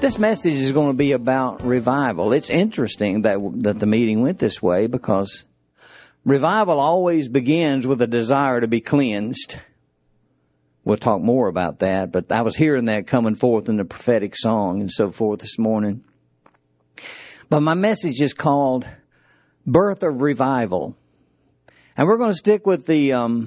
This message is going to be about revival. It's interesting that the meeting went this way because revival always begins with a desire to be cleansed. We'll talk more about that, but I was hearing that coming forth in the prophetic song and so forth this morning. But my message is called Birth of Revival. And we're going to stick with the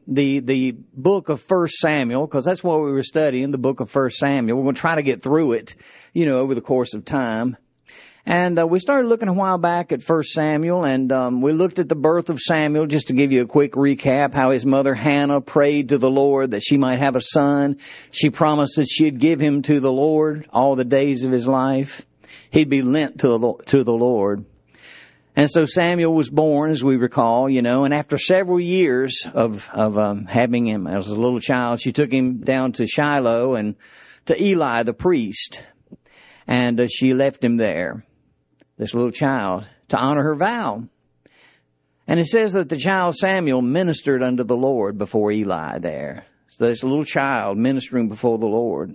book of 1 Samuel, because that's what we were studying, the book of 1 Samuel. We're going to try to get through it, over the course of time. And we started looking a while back at 1 Samuel, and we looked at the birth of Samuel, just to give you a quick recap, how his mother Hannah prayed to the Lord that she might have a son. She promised that she'd give him to the Lord all the days of his life. He'd be lent to the Lord. And so Samuel was born, as we recall, and after several years of having him as a little child, she took him down to Shiloh and to Eli the priest. And she left him there, this little child, to honor her vow. And it says that the child Samuel ministered unto the Lord before Eli there. So this little child ministering before the Lord.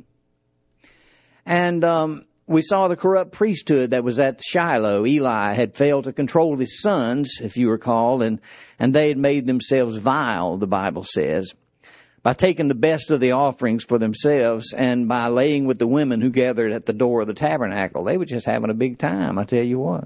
And we saw the corrupt priesthood that was at Shiloh. Eli had failed to control his sons, if you recall, and they had made themselves vile, the Bible says, by taking the best of the offerings for themselves and by laying with the women who gathered at the door of the tabernacle. They were just having a big time, I tell you what.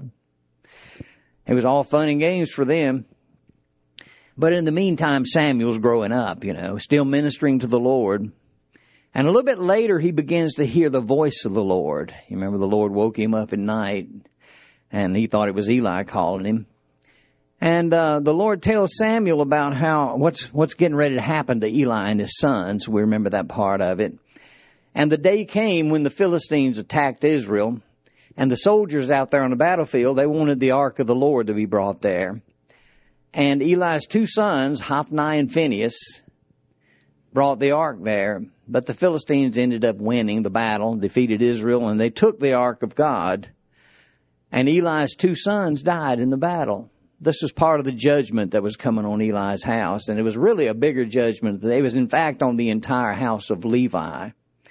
It was all fun and games for them. But in the meantime, Samuel's growing up, still ministering to the Lord. And a little bit later, he begins to hear the voice of the Lord. You remember the Lord woke him up at night, and he thought it was Eli calling him. And the Lord tells Samuel about what's getting ready to happen to Eli and his sons. We remember that part of it. And the day came when the Philistines attacked Israel, and the soldiers out there on the battlefield, they wanted the ark of the Lord to be brought there. And Eli's two sons, Hophni and Phinehas, brought the ark there. But the Philistines ended up winning the battle, defeated Israel, and they took the ark of God. And Eli's two sons died in the battle. This was part of the judgment that was coming on Eli's house. And it was really a bigger judgment. It was, in fact, on the entire house of Levi.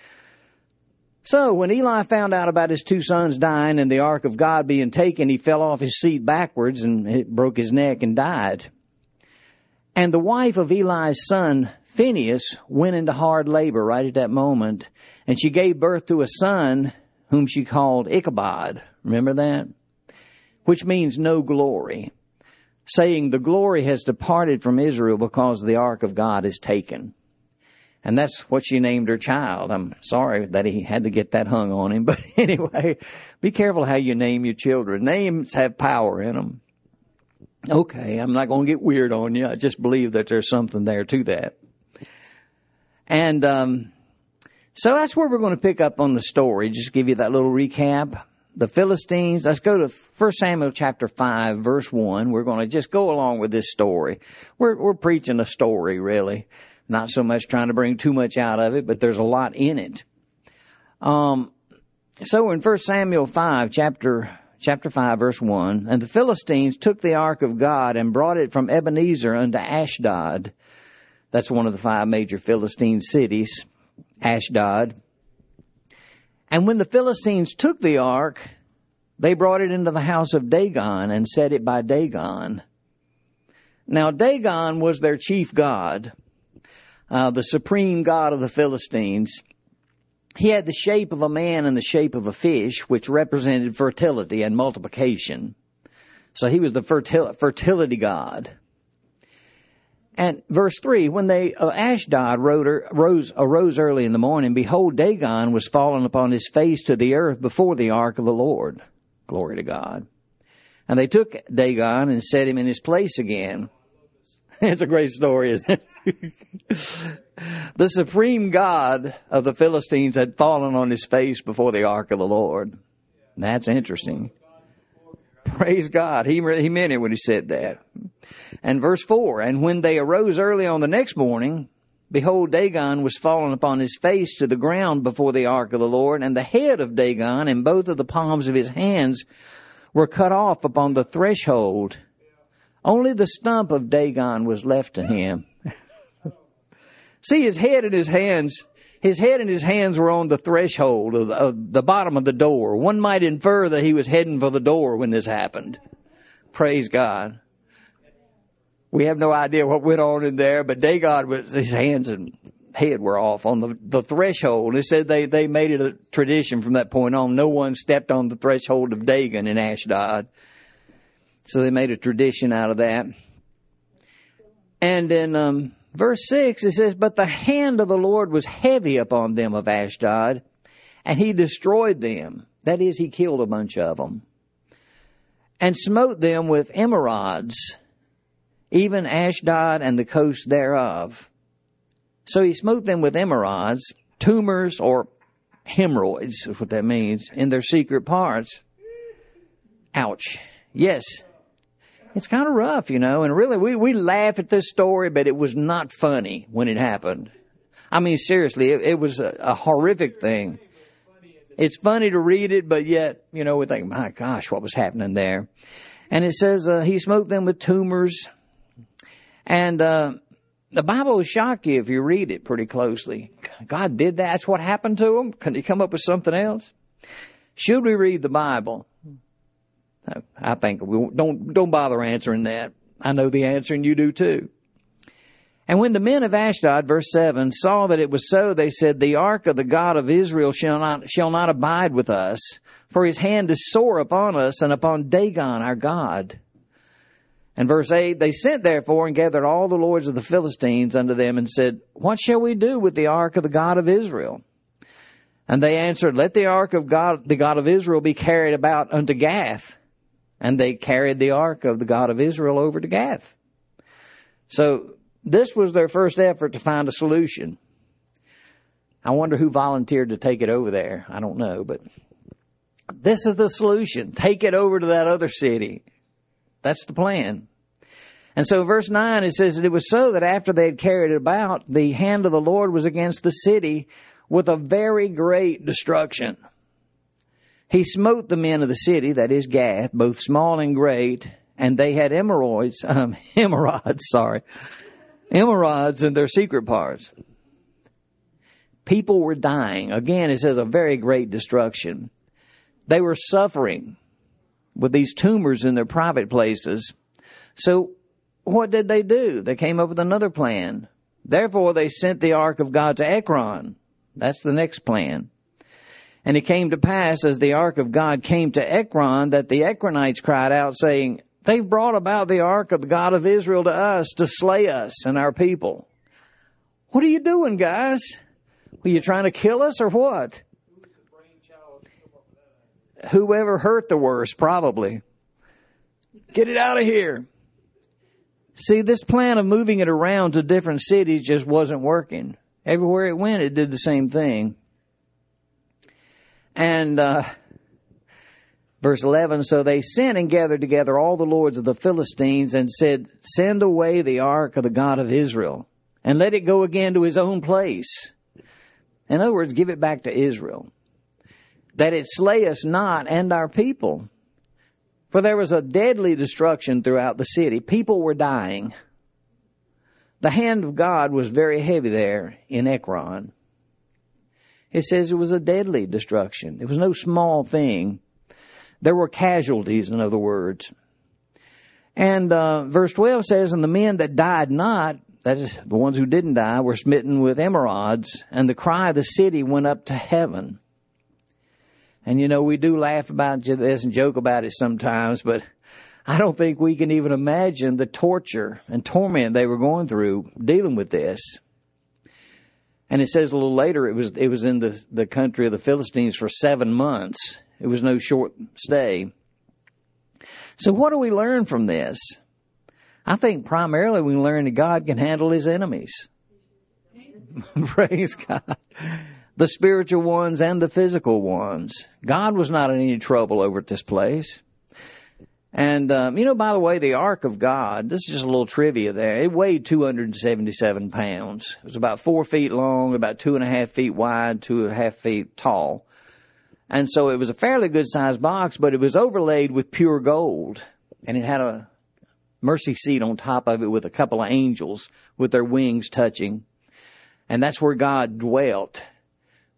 So when Eli found out about his two sons dying and the ark of God being taken, he fell off his seat backwards and it broke his neck and died. And the wife of Eli's son, Phinehas, went into hard labor right at that moment. And she gave birth to a son whom she called Ichabod. Remember that? Which means no glory. Saying the glory has departed from Israel because the ark of God is taken. And that's what she named her child. I'm sorry that he had to get that hung on him. But anyway, be careful how you name your children. Names have power in them. Okay, I'm not going to get weird on you. I just believe that there's something there to that. And so that's where we're going to pick up on the story. Just give you that little recap. The Philistines, let's go to 1 Samuel chapter 5, verse 1. We're going to just go along with this story. We're preaching a story, really. Not so much trying to bring too much out of it, but there's a lot in it. So in 1 Samuel 5, chapter 5, verse 1, and the Philistines took the ark of God and brought it from Ebenezer unto Ashdod. That's one of the 5 major Philistine cities, Ashdod. And when the Philistines took the ark, they brought it into the house of Dagon and set it by Dagon. Now Dagon was their chief god, the supreme god of the Philistines. He had the shape of a man and the shape of a fish, which represented fertility and multiplication. So he was the fertility god. And verse 3, when Ashdod arose early in the morning, behold, Dagon was fallen upon his face to the earth before the ark of the Lord. Glory to God. And they took Dagon and set him in his place again. It's a great story, isn't it? The supreme God of the Philistines had fallen on his face before the ark of the Lord. That's interesting. Praise God. He meant it when he said that. And verse 4, and when they arose early on the next morning, behold, Dagon was fallen upon his face to the ground before the ark of the Lord, and the head of Dagon and both of the palms of his hands were cut off upon the threshold. Only the stump of Dagon was left to him. See, his head and his hands His head and his hands were on the threshold of the bottom of the door. One might infer that he was heading for the door when this happened. Praise God. We have no idea what went on in there, but Dagon was, his hands and head were off on the threshold. It said they made it a tradition from that point on. No one stepped on the threshold of Dagon in Ashdod. So they made a tradition out of that. And in verse 6, it says, but the hand of the Lord was heavy upon them of Ashdod, and he destroyed them. That is, he killed a bunch of them. And smote them with emerods, even Ashdod and the coast thereof. So he smote them with emerods, tumors or hemorrhoids, is what that means, in their secret parts. Ouch. Yes. It's kind of rough, and really we laugh at this story, but it was not funny when it happened. I mean, seriously, it was a horrific thing. It's funny to read it, but yet, we think, my gosh, what was happening there? And it says, he smote them with tumors. And the Bible will shock you if you read it pretty closely. God did that? That's what happened to them? Can he come up with something else? Should we read the Bible? I think we don't bother answering that. I know the answer, and you do too. And when the men of Ashdod, verse 7, saw that it was so, they said, the ark of the God of Israel shall not abide with us, for his hand is sore upon us and upon Dagon our God. And verse 8, they sent therefore and gathered all the lords of the Philistines unto them and said, what shall we do with the ark of the God of Israel? And they answered, let the ark of God, the God of Israel, be carried about unto Gath. And they carried the ark of the God of Israel over to Gath. So this was their first effort to find a solution. I wonder who volunteered to take it over there. I don't know, but this is the solution. Take it over to that other city. That's the plan. And so verse 9, it says that it was so that after they had carried it about, the hand of the Lord was against the city with a very great destruction. He smote the men of the city, that is Gath, both small and great, and they had emerods in their secret parts. People were dying. Again, it says a very great destruction. They were suffering with these tumors in their private places. So what did they do? They came up with another plan. Therefore, they sent the ark of God to Ekron. That's the next plan. And it came to pass, as the ark of God came to Ekron, that the Ekronites cried out, saying, they've brought about the ark of the God of Israel to us to slay us and our people. What are you doing, guys? Were you trying to kill us or what? Whoever hurt the worst, probably. Get it out of here. See, this plan of moving it around to different cities just wasn't working. Everywhere it went, it did the same thing. And verse 11, so they sent and gathered together all the lords of the Philistines and said, send away the ark of the God of Israel and let it go again to his own place. In other words, give it back to Israel, that it slay us not and our people. For there was a deadly destruction throughout the city. People were dying. The hand of God was very heavy there in Ekron. It says it was a deadly destruction. It was no small thing. There were casualties, in other words. And verse 12 says, and the men that died not, that is, the ones who didn't die, were smitten with emerods, and the cry of the city went up to heaven. And we do laugh about this and joke about it sometimes, but I don't think we can even imagine the torture and torment they were going through dealing with this. And it says a little later it was in the country of the Philistines for 7 months. It was no short stay. So what do we learn from this? I think primarily we learn that God can handle his enemies. Praise God. The spiritual ones and the physical ones. God was not in any trouble over at this place. And, by the way, the Ark of God, this is just a little trivia there. It weighed 277 pounds. It was about 4 feet long, about 2.5 feet wide, 2.5 feet tall. And so it was a fairly good sized box, but it was overlaid with pure gold. And it had a mercy seat on top of it with a couple of angels with their wings touching. And that's where God dwelt.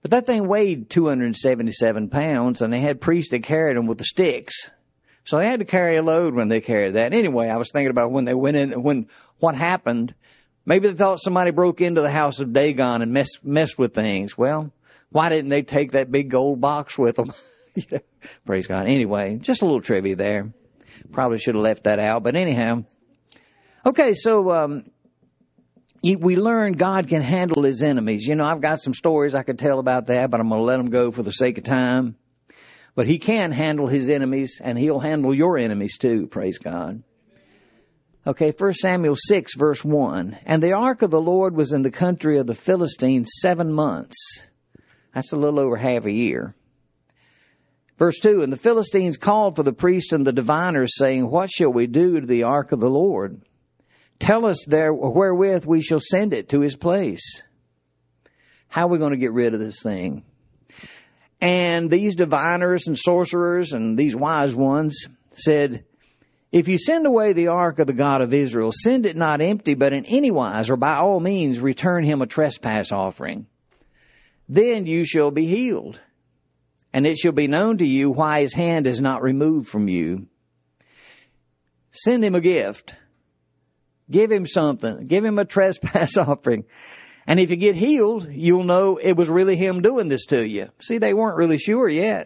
But that thing weighed 277 pounds, and they had priests that carried them with the sticks. So they had to carry a load when they carried that. Anyway, I was thinking about when they went in, what happened. Maybe they thought somebody broke into the house of Dagon and messed with things. Well, why didn't they take that big gold box with them? Praise God. Anyway, just a little trivia there. Probably should have left that out, but anyhow. Okay, so we learned God can handle his enemies. You know, I've got some stories I could tell about that, but I'm going to let them go for the sake of time. But he can handle his enemies, and he'll handle your enemies too, praise God. Okay, 1 Samuel 6, verse 1. And the ark of the Lord was in the country of the Philistines 7 months. That's a little over half a year. Verse 2, and the Philistines called for the priests and the diviners, saying, what shall we do to the ark of the Lord? Tell us there wherewith we shall send it to his place. How are we going to get rid of this thing? And these diviners and sorcerers and these wise ones said, if you send away the ark of the God of Israel, send it not empty, but in any wise, or by all means, return him a trespass offering. Then you shall be healed. And it shall be known to you why his hand is not removed from you. Send him a gift. Give him something. Give him a trespass offering. And if you get healed, you'll know it was really him doing this to you. See, they weren't really sure yet.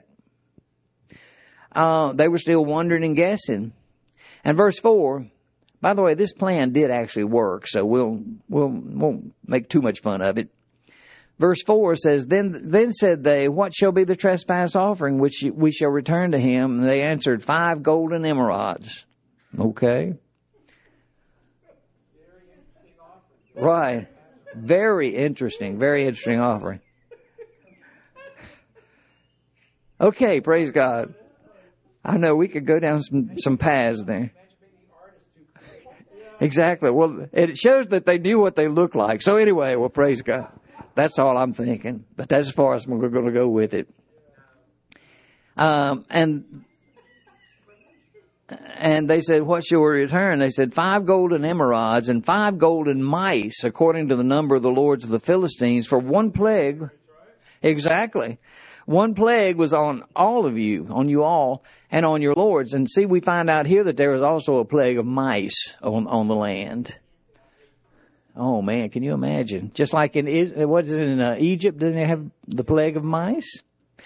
They were still wondering and guessing. And verse 4, by the way, this plan did actually work, so we won't make too much fun of it. Verse 4 says, Then said they, what shall be the trespass offering which we shall return to him? And they answered, 5 golden emerods. Okay. Right. Very interesting offering. Okay, praise God. I know we could go down some paths there. Exactly. Well, it shows that they knew what they looked like. So anyway, well, praise God. That's all I'm thinking. But that's as far as we're going to go with it. And they said, what shall we return? They said, 5 golden emerods and 5 golden mice, according to the number of the lords of the Philistines, for 1 plague. Exactly. 1 plague was on all of you, on you all, and on your lords. And see, we find out here that there was also a plague of mice on the land. Oh man, can you imagine? Just like in Egypt, didn't they have the plague of mice?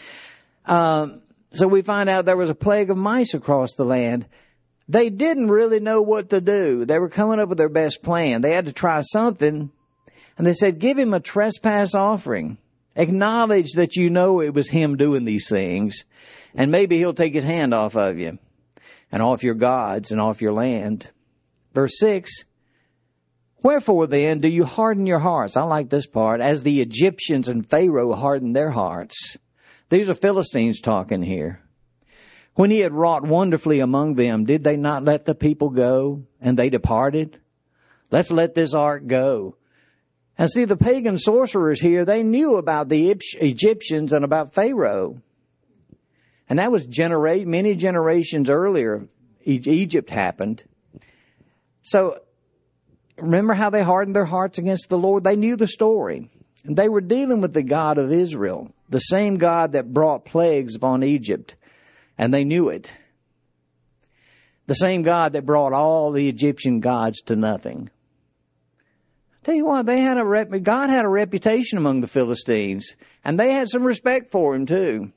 So we find out there was a plague of mice across the land. They didn't really know what to do. They were coming up with their best plan. They had to try something. And they said, give him a trespass offering. Acknowledge that you know it was him doing these things. And maybe he'll take his hand off of you. And off your gods and off your land. Verse 6. Wherefore then do you harden your hearts? I like this part. As the Egyptians and Pharaoh hardened their hearts. These are Philistines talking here. When he had wrought wonderfully among them, did they not let the people go, and they departed? Let's let this ark go. And see, the pagan sorcerers here, they knew about the Egyptians and about Pharaoh. And that was many generations earlier, Egypt happened. So, remember how they hardened their hearts against the Lord? They knew the story. And they were dealing with the God of Israel, the same God that brought plagues upon Egypt. And they knew it. The same God that brought all the Egyptian gods to nothing. Tell you what, God had a reputation among the Philistines. And they had some respect for him too.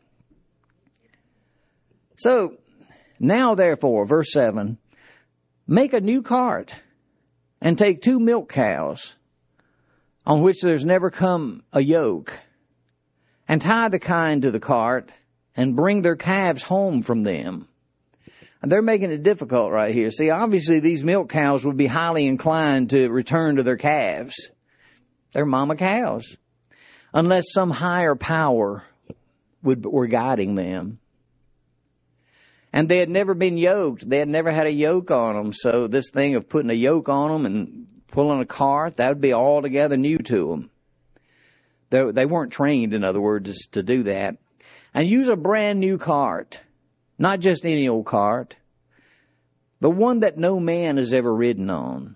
So, now therefore, verse 7, make a new cart and take 2 milk cows on which there's never come a yoke, and tie the kine to the cart and bring their calves home from them. And they're making it difficult right here. See, obviously these milk cows would be highly inclined to return to their calves. They're mama cows. Unless some higher power were guiding them. And they had never been yoked. They had never had a yoke on them. So this thing of putting a yoke on them and pulling a cart, that would be altogether new to them. They weren't trained, in other words, to do that. And use a brand new cart. Not just any old cart. The one that no man has ever ridden on.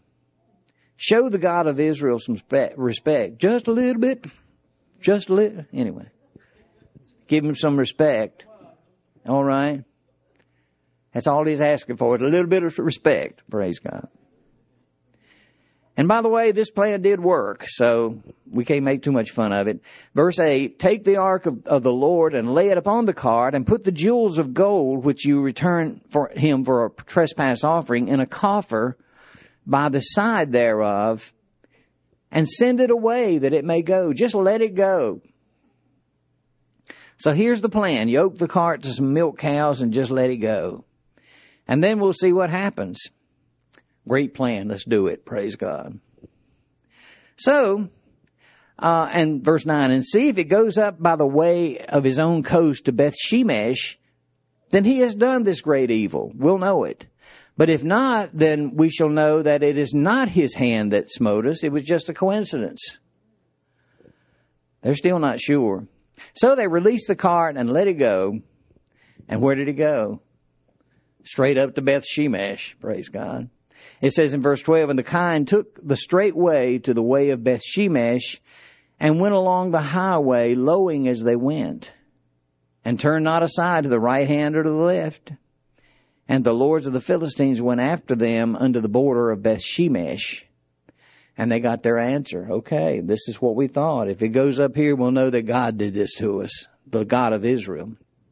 Show the God of Israel some respect. Just a little bit. Just a little. Anyway, Give him some respect. All right? That's all he's asking for, is a little bit of respect. Praise God. And by the way, this plan did work, so we can't make too much fun of it. Verse 8, take the ark of the Lord and lay it upon the cart, and put the jewels of gold which you return for him for a trespass offering in a coffer by the side thereof, and send it away that it may go. Just let it go. So here's the plan. Yoke the cart to some milk cows and just let it go. And then we'll see what happens. Great plan. Let's do it. Praise God. So, and verse 9, and see if it goes up by the way of his own coast to Beth Shemesh, then he has done this great evil. We'll know it. But if not, then we shall know that it is not his hand that smote us. It was just a coincidence. They're still not sure. So they released the cart and let it go. And where did it go? Straight up to Beth Shemesh. Praise God. It says in verse 12, and the kine took the straight way to the way of Beth Shemesh, and went along the highway, lowing as they went, and turned not aside to the right hand or to the left. And the lords of the Philistines went after them unto the border of Beth Shemesh. And they got their answer. Okay, this is what we thought. If it goes up here, we'll know that God did this to us, the God of Israel.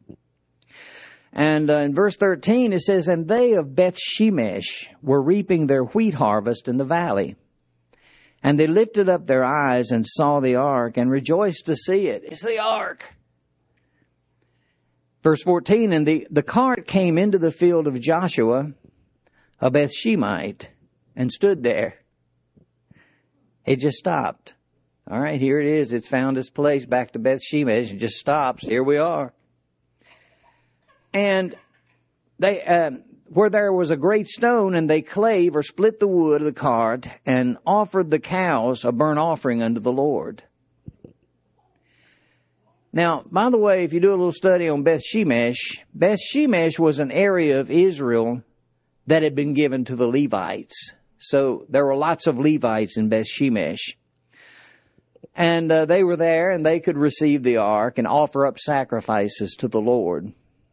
And in verse 13, it says, and they of Beth Shemesh were reaping their wheat harvest in the valley. And they lifted up their eyes and saw the ark and rejoiced to see it. It's the ark. Verse 14, and the cart came into the field of Joshua, a Beth Shemite, and stood there. It just stopped. All right, here it is. It's found its place back to Beth Shemesh. It just stops. Here we are. And they, where there was a great stone, and they clave or split the wood of the cart, and offered the cows a burnt offering unto the Lord. Now, by the way, if you do a little study on Beth Shemesh was an area of Israel that had been given to the Levites. So there were lots of Levites in Beth Shemesh. And they were there, and they could receive the ark and offer up sacrifices to the Lord.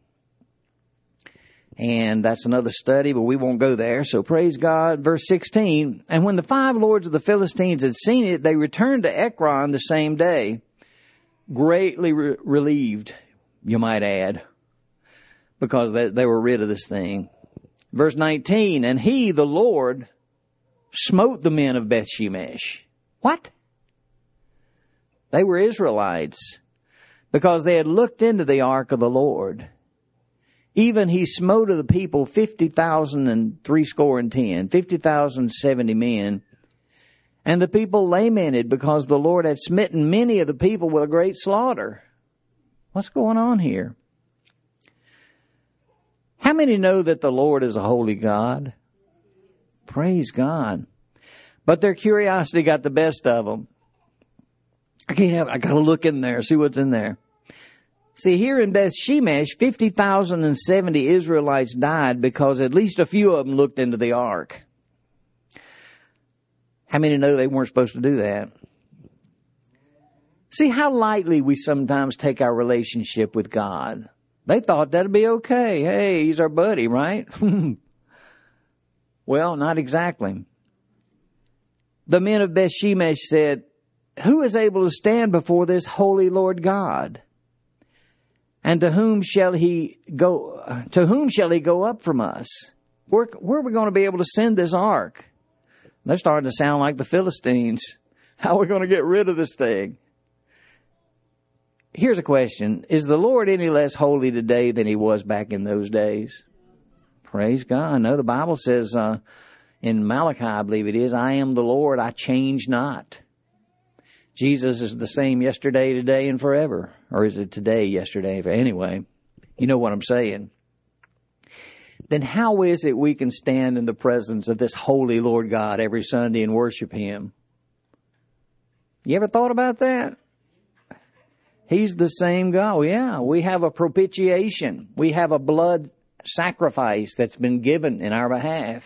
And that's another study, but we won't go there. So praise God. Verse 16, and when the 5 lords of the Philistines had seen it, they returned to Ekron the same day, greatly relieved, you might add, because they were rid of this thing. Verse 19, and he, the Lord, smote the men of Beth Shemesh. What? They were Israelites, because they had looked into the ark of the Lord. Even he smote of the people 50,010, 50,070 men. And the people lamented because the Lord had smitten many of the people with a great slaughter. What's going on here? How many know that the Lord is a holy God? Praise God. But their curiosity got the best of them. I got to look in there, see what's in there. See, here in Beth Shemesh, 50,070 Israelites died because at least a few of them looked into the ark. How many know they weren't supposed to do that? See how lightly we sometimes take our relationship with God. They thought that'd be okay. Hey, he's our buddy, right? Well, not exactly. The men of Beth Shemesh said, who is able to stand before this holy Lord God? And to whom shall he go up from us? Where are we going to be able to send this ark? They're starting to sound like the Philistines. How are we going to get rid of this thing? Here's a question. Is the Lord any less holy today than he was back in those days? Praise God. No, the Bible says in Malachi, I believe it is, I am the Lord, I change not. Jesus is the same yesterday, today, and forever. Or is it today, yesterday? Anyway, you know what I'm saying. Then how is it we can stand in the presence of this holy Lord God every Sunday and worship him? You ever thought about that? He's the same God. Well, yeah, we have a propitiation. We have a blood sacrifice that's been given in our behalf.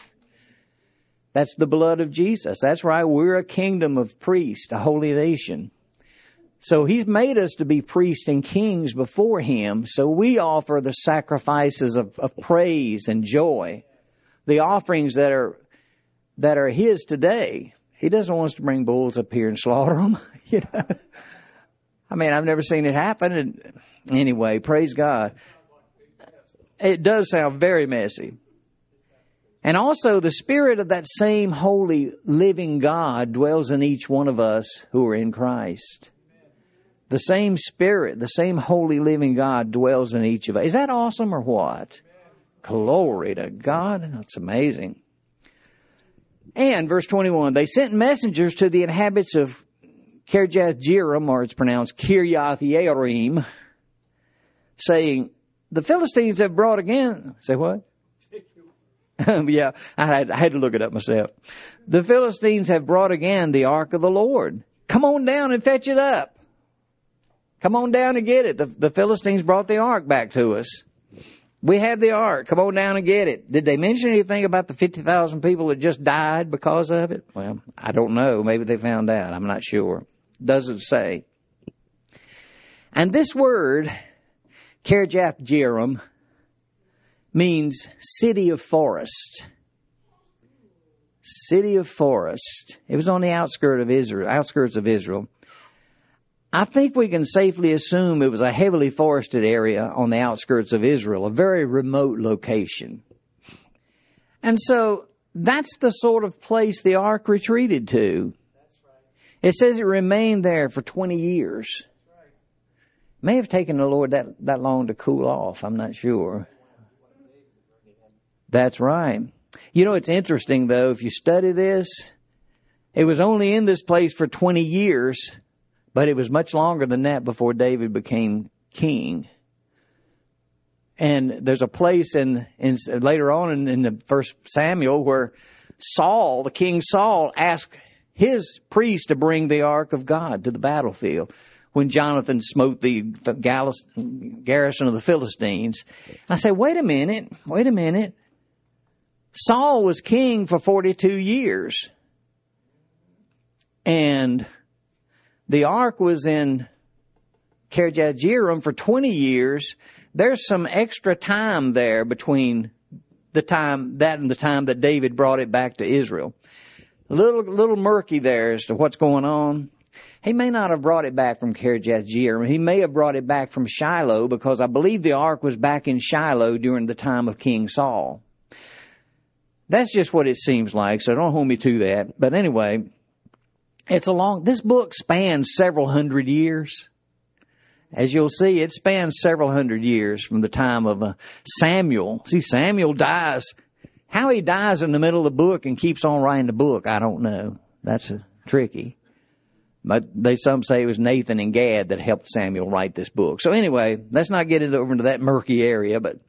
That's the blood of Jesus. That's right. We're a kingdom of priests, a holy nation. So He's made us to be priests and kings before Him. So we offer the sacrifices of praise and joy, the offerings that are His today. He doesn't want us to bring bulls up here and slaughter them. You know, I mean, I've never seen it happen. And anyway, praise God. It does sound very messy. And also the Spirit of that same holy living God dwells in each one of us who are in Christ. The same Spirit, the same holy living God dwells in each of us. Is that awesome or what? Glory to God. That's amazing. And verse 21, they sent messengers to the inhabitants of Kirjath-jearim, or it's pronounced Kirjath-jearim, saying, the Philistines have brought again. Say what? Yeah, I had to look it up myself. The Philistines have brought again the ark of the Lord. Come on down and fetch it up. Come on down and get it. The Philistines brought the ark back to us. We have the ark. Come on down and get it. Did they mention anything about the 50,000 people that just died because of it? Well, I don't know. Maybe they found out. I'm not sure. Doesn't say. And this word, Kirjath-jearim, means city of forest. City of forest. It was on the outskirts of Israel. I think we can safely assume it was a heavily forested area on the outskirts of Israel, a very remote location. And so that's the sort of place the ark retreated to. It says it remained there for 20 years. May have taken the Lord that long to cool off. I'm not sure. That's right. You know, it's interesting, though, if you study this, it was only in this place for 20 years, but it was much longer than that before David became king. And there's a place in later on in the First Samuel where Saul, the King Saul, asked his priest to bring the ark of God to the battlefield when Jonathan smote the garrison of the Philistines. And I say, wait a minute. Saul was king for 42 years. And the ark was in Kirjath-jearim for 20 years. There's some extra time there between the time that David brought it back to Israel. A little murky there as to what's going on. He may not have brought it back from Kirjath-jearim. He may have brought it back from Shiloh, because I believe the ark was back in Shiloh during the time of King Saul. That's just what it seems like, so don't hold me to that. But anyway, this book spans several hundred years. As you'll see, it spans several hundred years from the time of Samuel. See, Samuel dies. How he dies in the middle of the book and keeps on writing the book, I don't know. That's tricky. But some say it was Nathan and Gad that helped Samuel write this book. So anyway, let's not get over into that murky area. But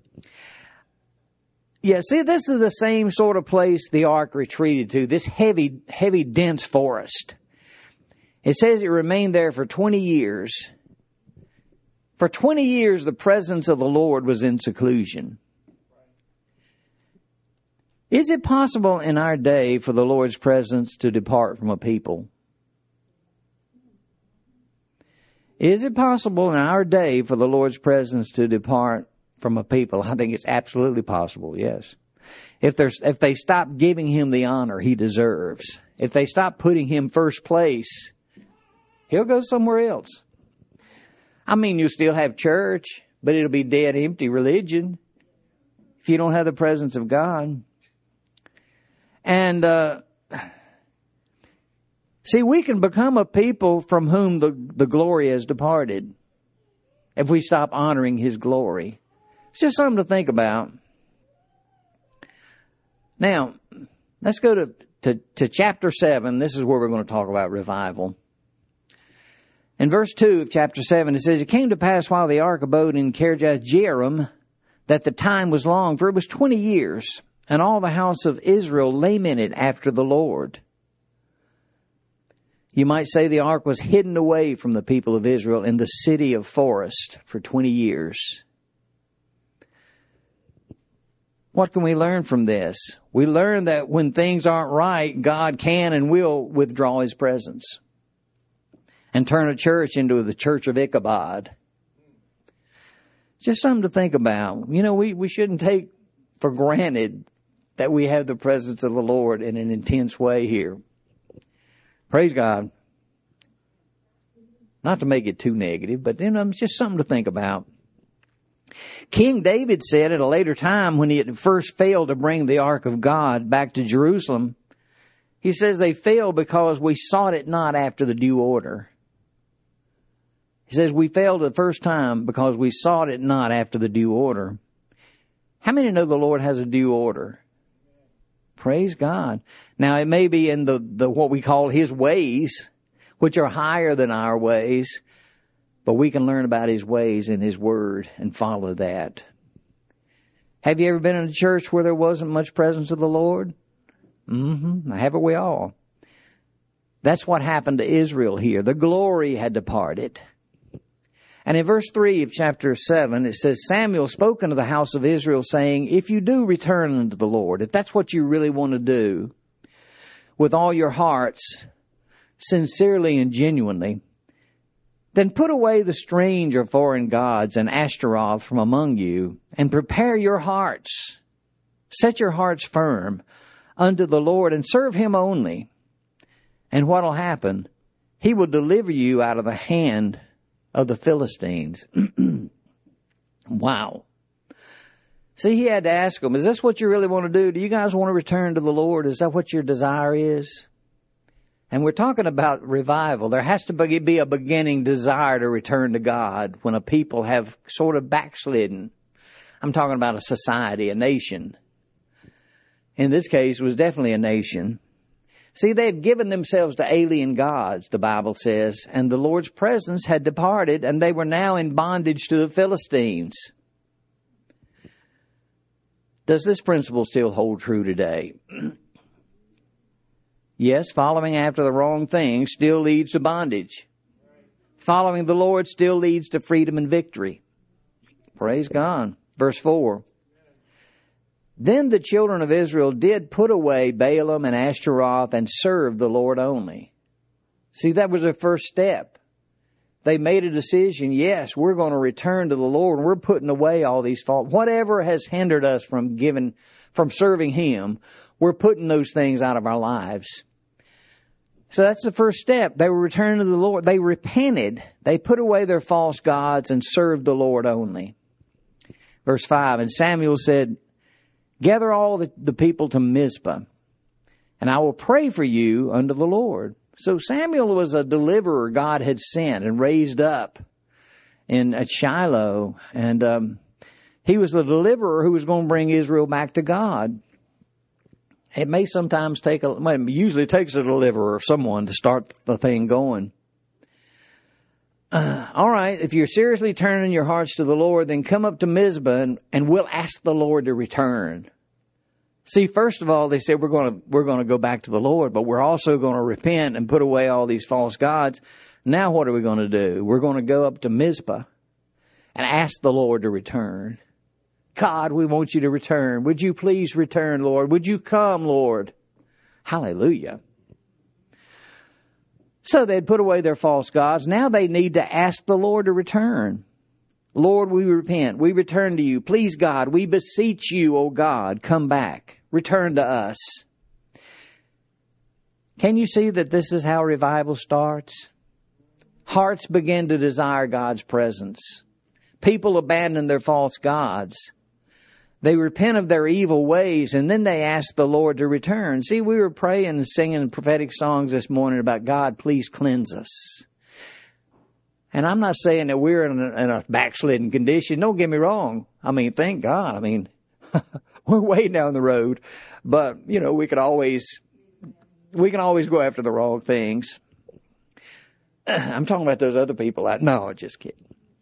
yeah, see, this is the same sort of place the ark retreated to, this heavy, dense forest. It says it remained there for 20 years. For 20 years, the presence of the Lord was in seclusion. Is it possible in our day for the Lord's presence to depart from a people? Is it possible in our day for the Lord's presence to depart from a people? I think it's absolutely possible, yes. If they stop giving Him the honor He deserves, if they stop putting Him first place, He'll go somewhere else. I mean, you'll still have church, but it'll be dead, empty religion if you don't have the presence of God. And see, we can become a people from whom the glory has departed if we stop honoring His glory. It's just something to think about. Now, let's go to chapter 7. This is where we're going to talk about revival. In verse 2 of chapter 7, it says, it came to pass while the ark abode in Kirjath-jearim that the time was long, for it was 20 years, and all the house of Israel lamented after the Lord. You might say the ark was hidden away from the people of Israel in the city of forest for 20 years. What can we learn from this? We learn that when things aren't right, God can and will withdraw His presence. and turn a church into the church of Ichabod. Just something to think about. You know, we shouldn't take for granted that we have the presence of the Lord in an intense way here. Praise God. Not to make it too negative, but you know, it's just something to think about. King David said at a later time when he had first failed to bring the ark of God back to Jerusalem, he says they failed because we sought it not after the due order. He says we failed the first time because we sought it not after the due order. How many know the Lord has a due order? Praise God. Now it may be in the what we call His ways, which are higher than our ways, but we can learn about His ways in His Word and follow that. Have you ever been in a church where there wasn't much presence of the Lord? Haven't we all? That's what happened to Israel here. The glory had departed. And in verse 3 of chapter 7, it says, Samuel spoke unto the house of Israel, saying, if you do return unto the Lord, if that's what you really want to do, with all your hearts, sincerely and genuinely, then put away the strange or foreign gods and Ashtaroth from among you, and prepare your hearts. Set your hearts firm unto the Lord, and serve Him only. And what will happen? He will deliver you out of the hand of the Philistines. Wow. See, he had to ask them, is this what you really want to do? Do you guys want to return to the Lord? Is that what your desire is? And we're talking about revival. There has to be a beginning desire to return to God when a people have sort of backslidden. I'm talking about a society, a nation. In this case, it was definitely a nation. See, they had given themselves to alien gods, the Bible says, and the Lord's presence had departed, and they were now in bondage to the Philistines. Does this principle still hold true today? Yes, following after the wrong thing still leads to bondage. Following the Lord still leads to freedom and victory. Praise God. Verse 4. Then the children of Israel did put away Baalim and Ashtaroth and served the Lord only. See, that was their first step. They made a decision, yes, we're going to return to the Lord, and we're putting away all these faults. Whatever has hindered us from serving Him, we're putting those things out of our lives. So that's the first step. They were returning to the Lord. They repented. They put away their false gods and served the Lord only. Verse 5, and Samuel said, gather all the people to Mizpah, and I will pray for you unto the Lord. So Samuel was a deliverer God had sent and raised up at Shiloh. And he was the deliverer who was going to bring Israel back to God. It may sometimes it usually takes a deliverer or someone to start the thing going. All right, if you're seriously turning your hearts to the Lord, then come up to Mizpah and we'll ask the Lord to return. See, first of all, they said we're going to go back to the Lord, but we're also going to repent and put away all these false gods. Now what are we going to do? We're going to go up to Mizpah and ask the Lord to return. God, we want you to return. Would you please return, Lord? Would you come, Lord? Hallelujah. So they'd put away their false gods. Now they need to ask the Lord to return. Lord, we repent. We return to you. Please, God, we beseech you, O God, come back. Return to us. Can you see that this is how revival starts? Hearts begin to desire God's presence. People abandon their false gods. They repent of their evil ways, and then they ask the Lord to return. See, we were praying and singing prophetic songs this morning about God, please cleanse us. And I'm not saying that we're in a backslidden condition. Don't get me wrong. I mean, thank God. I mean, we're way down the road. But, you know, we can always go after the wrong things. I'm talking about those other people. No, just kidding.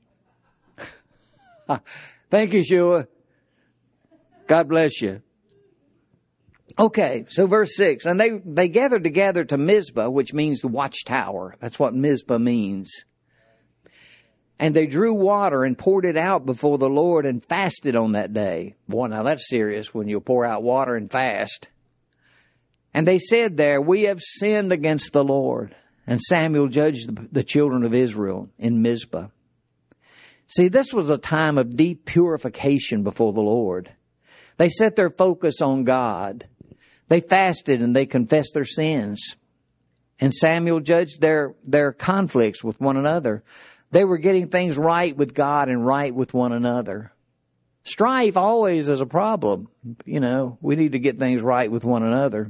Thank you, Shua. God bless you. Okay, so verse 6. And they gathered together to Mizpah, which means the watchtower. That's what Mizpah means. And they drew water and poured it out before the Lord and fasted on that day. Boy, now that's serious when you pour out water and fast. And they said there, we have sinned against the Lord. and Samuel judged the children of Israel in Mizpah. See, this was a time of deep purification before the Lord. They set their focus on God. They fasted and they confessed their sins. And Samuel judged their conflicts with one another. They were getting things right with God and right with one another. Strife always is a problem. You know, we need to get things right with one another.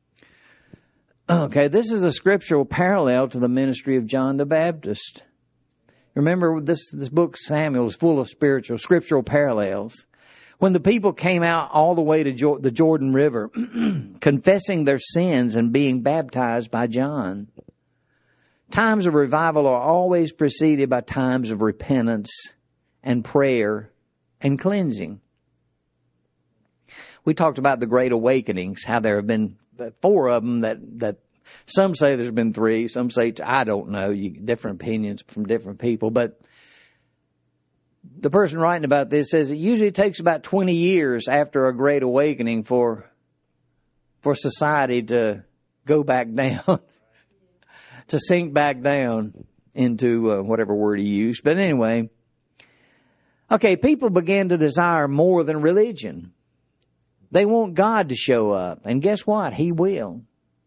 Okay, this is a scriptural parallel to the ministry of John the Baptist. Remember, this book, Samuel, is full of scriptural parallels. When the people came out all the way to the Jordan River, confessing their sins and being baptized by John. Times of revival are always preceded by times of repentance and prayer and cleansing. We talked about the Great Awakenings, how there have been 4 of them that some say there's been 3, some say, I don't know, different opinions from different people, but the person writing about this says it usually takes about 20 years after a Great Awakening for society to go back down, to sink back down into whatever word he used. But anyway, okay, people began to desire more than religion. They want God to show up. And guess what? He will.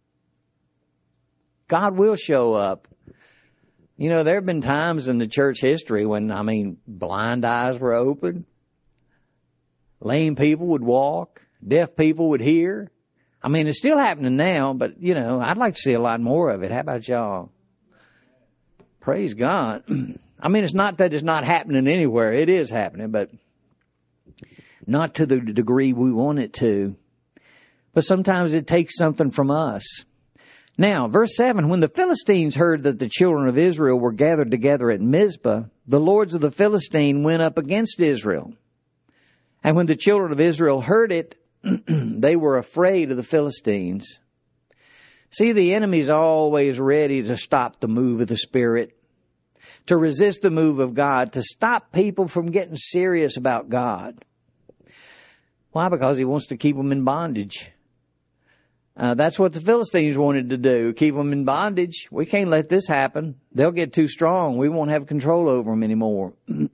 God will show up. You know, there have been times in the church history when, blind eyes were opened. Lame people would walk. Deaf people would hear. It's still happening now, but, I'd like to see a lot more of it. How about y'all? Praise God. It's not that it's not happening anywhere. It is happening, but not to the degree we want it to. But sometimes it takes something from us. Now, verse 7, when the Philistines heard that the children of Israel were gathered together at Mizpah, the lords of the Philistine went up against Israel. And when the children of Israel heard it, they were afraid of the Philistines. See, the enemy's always ready to stop the move of the Spirit, to resist the move of God, to stop people from getting serious about God. Why? Because he wants to keep them in bondage. That's what the Philistines wanted to do, keep them in bondage. We can't let this happen. They'll get too strong. We won't have control over them anymore.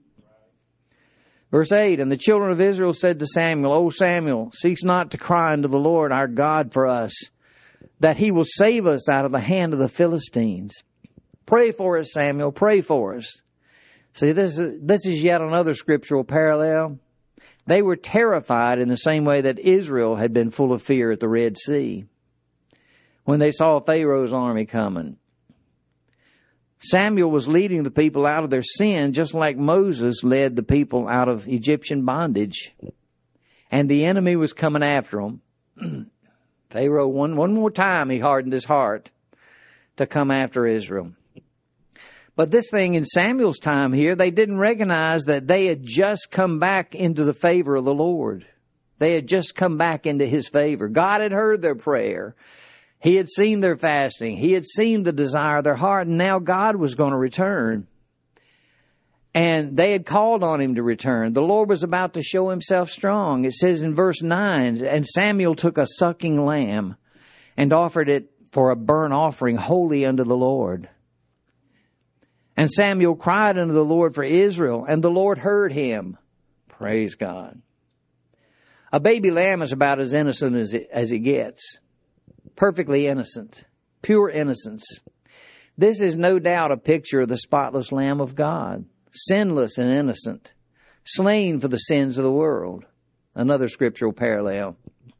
Verse 8, and the children of Israel said to Samuel, O Samuel, cease not to cry unto the Lord our God for us, that he will save us out of the hand of the Philistines. Pray for us, Samuel, pray for us. See, this is yet another scriptural parallel. They were terrified in the same way that Israel had been full of fear at the Red Sea when they saw Pharaoh's army coming. Samuel was leading the people out of their sin just like Moses led the people out of Egyptian bondage. And the enemy was coming after them. Pharaoh, one more time, he hardened his heart to come after Israel. But this thing in Samuel's time here, they didn't recognize that they had just come back into the favor of the Lord. They had just come back into His favor. God had heard their prayer. He had seen their fasting. He had seen the desire of their heart, and now God was going to return. And they had called on Him to return. The Lord was about to show Himself strong. It says in verse 9, and Samuel took a sucking lamb and offered it for a burnt offering holy unto the Lord. And Samuel cried unto the Lord for Israel, and the Lord heard him. Praise God. A baby lamb is about as innocent as it gets. Perfectly innocent. Pure innocence. This is no doubt a picture of the spotless Lamb of God. Sinless and innocent. Slain for the sins of the world. Another scriptural parallel.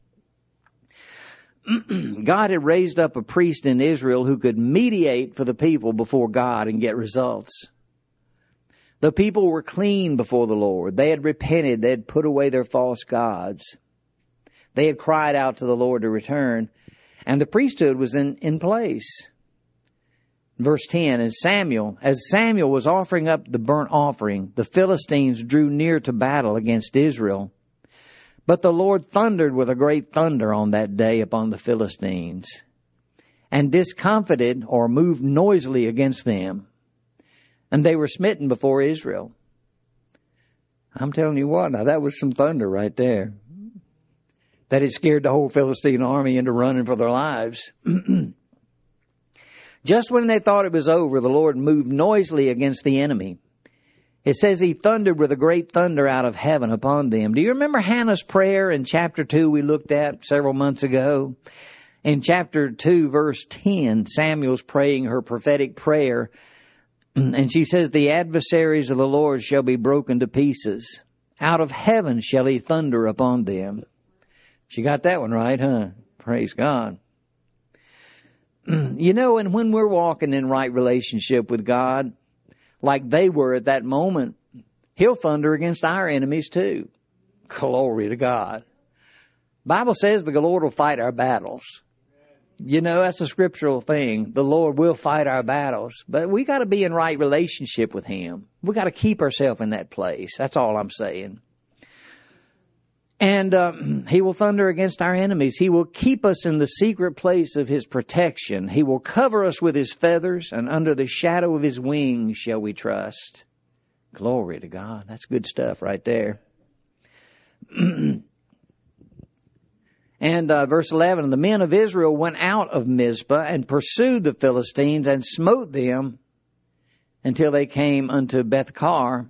God had raised up a priest in Israel who could mediate for the people before God and get results. The people were clean before the Lord. They had repented. They had put away their false gods. They had cried out to the Lord to return. And the priesthood was in place. Verse 10, as Samuel was offering up the burnt offering, the Philistines drew near to battle against Israel. But the Lord thundered with a great thunder on that day upon the Philistines, and discomfited or moved noisily against them. And they were smitten before Israel. I'm telling you what, now that was some thunder right there. That it scared the whole Philistine army into running for their lives. Just when they thought it was over, the Lord moved noisily against the enemy. It says he thundered with a great thunder out of heaven upon them. Do you remember Hannah's prayer in chapter 2 we looked at several months ago? In chapter 2, verse 10, Samuel's praying her prophetic prayer. And she says, the adversaries of the Lord shall be broken to pieces. Out of heaven shall he thunder upon them. She got that one right, huh? Praise God. You know, and when we're walking in right relationship with God, like they were at that moment, he'll thunder against our enemies too. Glory to God. Bible says the Lord will fight our battles. You know, that's a scriptural thing. The Lord will fight our battles. But we got to be in right relationship with him. We got to keep ourselves in that place. That's all I'm saying. And he will thunder against our enemies. He will keep us in the secret place of his protection. He will cover us with his feathers, and under the shadow of his wings shall we trust. Glory to God. That's good stuff right there. And verse 11, the men of Israel went out of Mizpah and pursued the Philistines and smote them until they came unto Bethkar.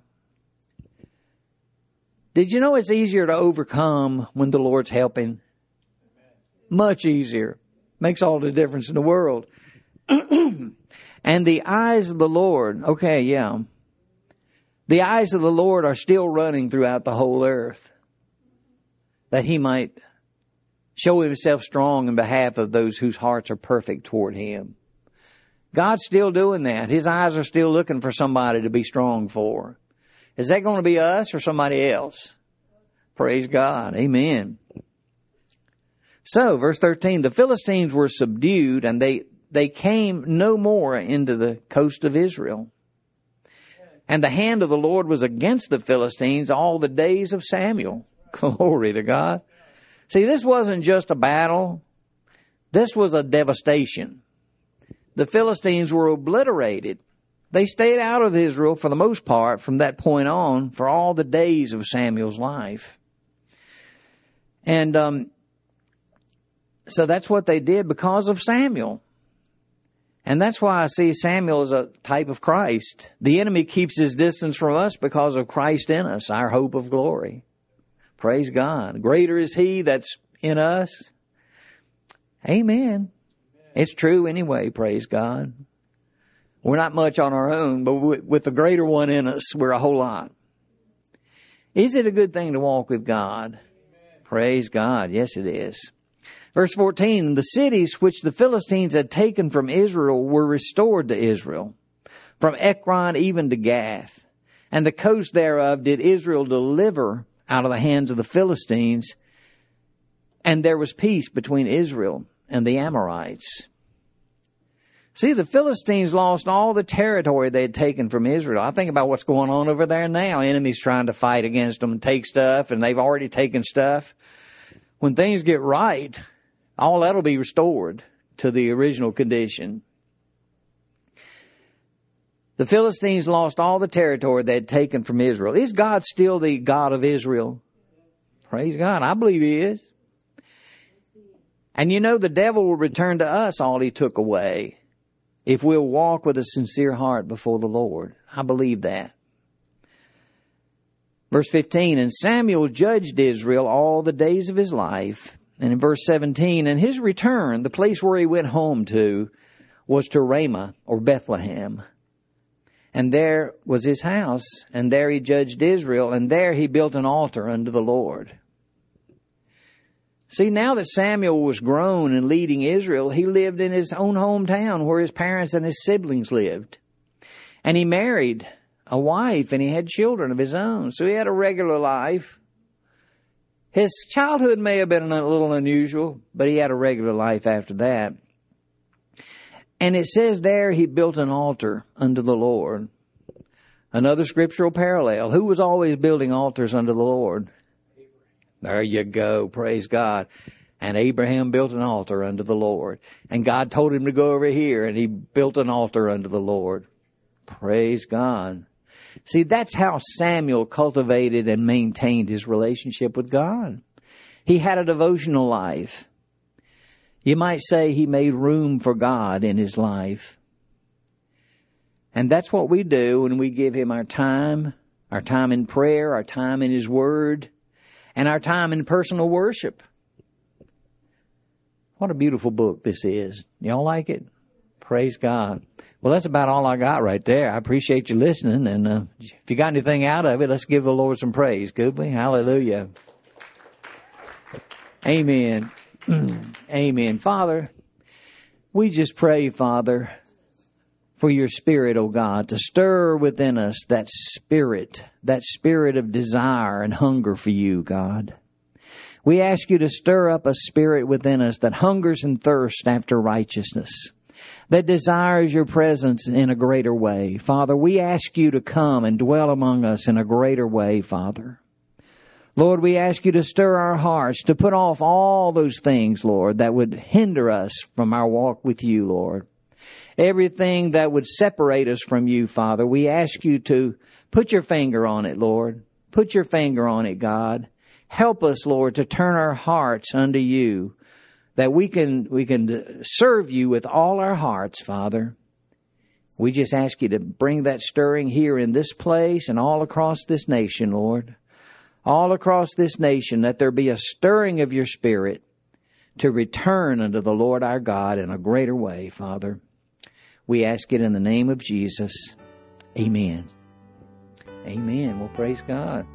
Did you know it's easier to overcome when the Lord's helping? Much easier. Makes all the difference in the world. And the eyes of the Lord, okay, yeah. The eyes of the Lord are still running throughout the whole earth, that he might show himself strong in behalf of those whose hearts are perfect toward him. God's still doing that. His eyes are still looking for somebody to be strong for. Is that going to be us or somebody else? Praise God. Amen. So, verse 13, the Philistines were subdued, and they came no more into the coast of Israel. And the hand of the Lord was against the Philistines all the days of Samuel. Glory to God. See, this wasn't just a battle. This was a devastation. The Philistines were obliterated. They stayed out of Israel for the most part from that point on for all the days of Samuel's life. And so that's what they did because of Samuel. And that's why I see Samuel as a type of Christ. The enemy keeps his distance from us because of Christ in us, our hope of glory. Praise God. Greater is he that's in us. Amen. It's true anyway, praise God. We're not much on our own, but with the greater one in us, we're a whole lot. Is it a good thing to walk with God? Praise God. Yes, it is. Verse 14, the cities which the Philistines had taken from Israel were restored to Israel, from Ekron even to Gath. And the coast thereof did Israel deliver out of the hands of the Philistines, and there was peace between Israel and the Amorites. See, the Philistines lost all the territory they had taken from Israel. I think about what's going on over there now. Enemies trying to fight against them and take stuff, and they've already taken stuff. When things get right, all that'll be restored to the original condition. The Philistines lost all the territory they had taken from Israel. Is God still the God of Israel? Praise God. I believe he is. And you know, the devil will return to us all he took away if we'll walk with a sincere heart before the Lord. I believe that. Verse 15, and Samuel judged Israel all the days of his life. And in verse 17, and his return, the place where he went home to, was to Ramah or Bethlehem. And there was his house, and there he judged Israel, and there he built an altar unto the Lord. See, now that Samuel was grown and leading Israel, he lived in his own hometown where his parents and his siblings lived. And he married a wife, and he had children of his own. So he had a regular life. His childhood may have been a little unusual, but he had a regular life after that. And it says there he built an altar unto the Lord. Another scriptural parallel. Who was always building altars unto the Lord? There you go. Praise God. And Abraham built an altar unto the Lord. And God told him to go over here, and he built an altar unto the Lord. Praise God. See, that's how Samuel cultivated and maintained his relationship with God. He had a devotional life. You might say he made room for God in his life. And that's what we do when we give Him our time in prayer, our time in His Word, and our time in personal worship. What a beautiful book this is. Y'all like it? Praise God. Well, that's about all I got right there. I appreciate you listening. And if you got anything out of it, let's give the Lord some praise, could we? Hallelujah. Amen. Amen. Father, we just pray, Father, for your Spirit, oh God, to stir within us that spirit of desire and hunger for you, God. We ask you to stir up a spirit within us that hungers and thirsts after righteousness, that desires your presence in a greater way. Father, we ask you to come and dwell among us in a greater way, Father. Lord, we ask you to stir our hearts, to put off all those things, Lord, that would hinder us from our walk with you, Lord. Everything that would separate us from you, Father, we ask you to put your finger on it, Lord. Put your finger on it, God. Help us, Lord, to turn our hearts unto you, that we can serve you with all our hearts, Father. We just ask you to bring that stirring here in this place and all across this nation, Lord. All across this nation, that there be a stirring of your Spirit to return unto the Lord our God in a greater way, Father. We ask it in the name of Jesus. Amen. Amen. Well, praise God.